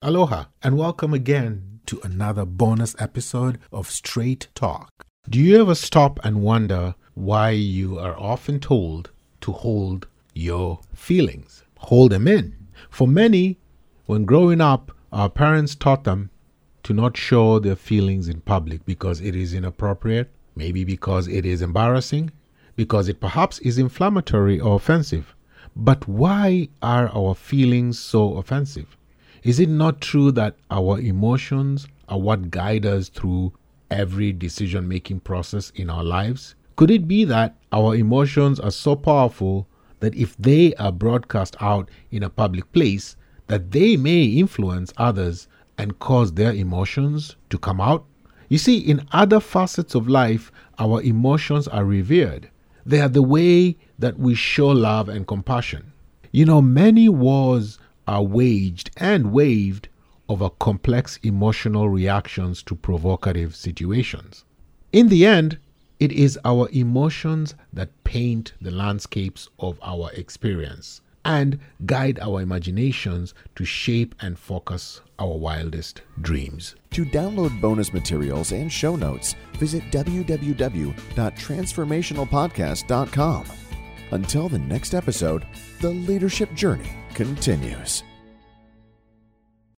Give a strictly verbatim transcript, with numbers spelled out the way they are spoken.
Aloha and welcome again to another bonus episode of Straight Talk. Do you ever stop and wonder why you are often told to hold your feelings? Hold them in. For many, when growing up, our parents taught them to not show their feelings in public because it is inappropriate, maybe because it is embarrassing, because it perhaps is inflammatory or offensive. But why are our feelings so offensive? Is it not true that our emotions are what guide us through every decision-making process in our lives? Could it be that our emotions are so powerful that if they are broadcast out in a public place, that they may influence others and cause their emotions to come out? You see, in other facets of life, our emotions are revered. They are the way that we show love and compassion. You know, many wars are waged and waved over complex emotional reactions to provocative situations. In the end, it is our emotions that paint the landscapes of our experience and guide our imaginations to shape and focus our wildest dreams. To download bonus materials and show notes, visit w w w dot transformational podcast dot com. Until the next episode, the leadership journey continues.